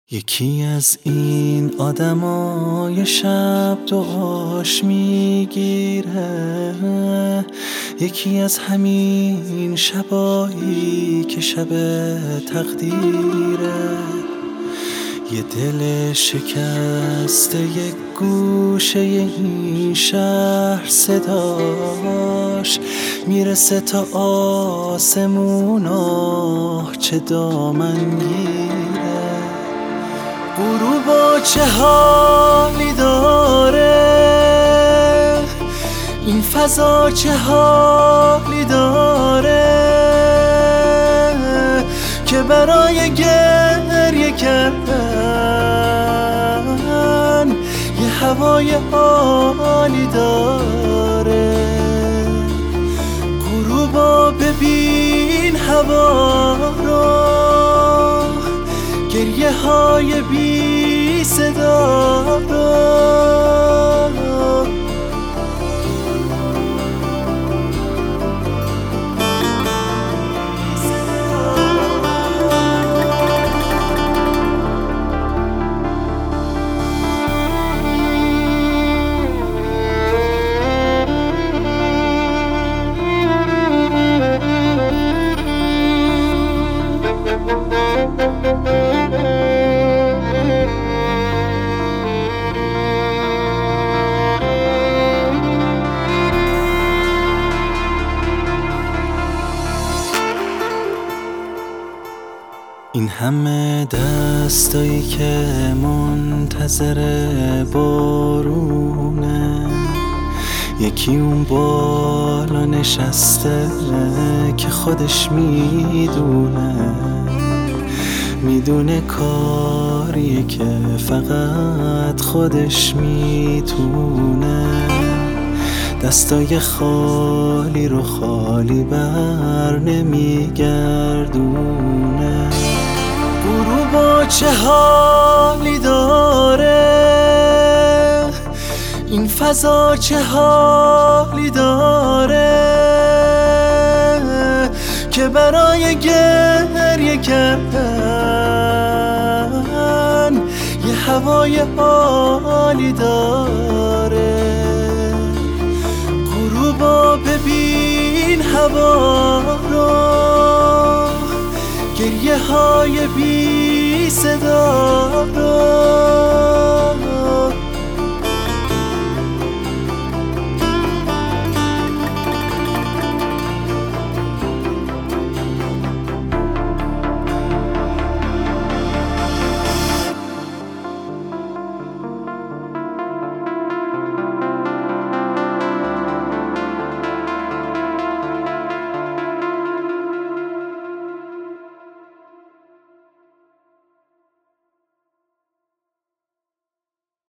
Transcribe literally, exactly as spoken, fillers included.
یکی از این آدمای شب دعاش میگیره، یکی از همین شبایی که شب تقدیره. یه دل شکسته یک گوشه این شهر صداش میرسه تا آسمونا، چه دامنگیره. غروبا چه حالی داره، این فضا چه حالی داره، که برای گریه کردن یه هوای عالی داره. غروبا ببین هوا رو، گریه های بی صدا رو. این همه دستایی که منتظر بارونه، یکی اون بالا نشسته که خودش میدونه، میدونه کاریه که فقط خودش میتونه. دستای خالی رو خالی بر نمیگردونه. غروبا چه حالی داره، این فضا چه حالی داره، که برای گریه کردن یه هوای عالی داره. غروبا ببین هوا رو، گریه های بی صدا رو.